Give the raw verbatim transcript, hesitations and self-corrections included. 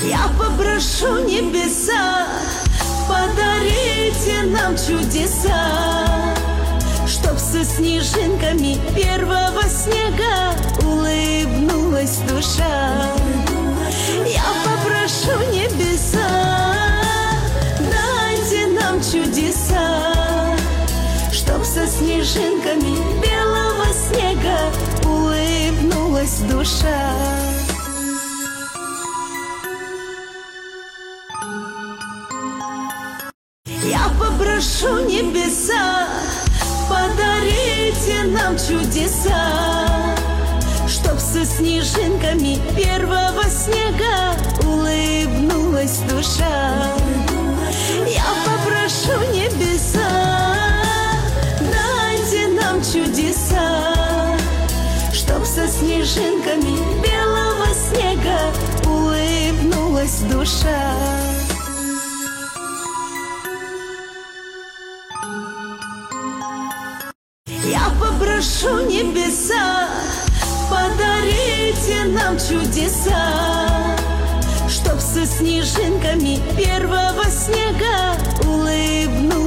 Я попрошу небеса, подарите нам чудеса, чтоб со снежинками первого снега улыбнулась душа. Я попрошу небеса, дайте нам чудеса, чтоб со снежинками белого снега улыбнулась душа. Я попрошу небеса, подарите нам чудеса, чтоб со снежинками первого снега улыбнулась душа. Я попрошу небеса, дайте нам чудеса, чтоб со снежинками белого снега улыбнулась душа. Я попрошу небеса, подарите нам чудеса, чтоб со снежинками первого снега улыбнулась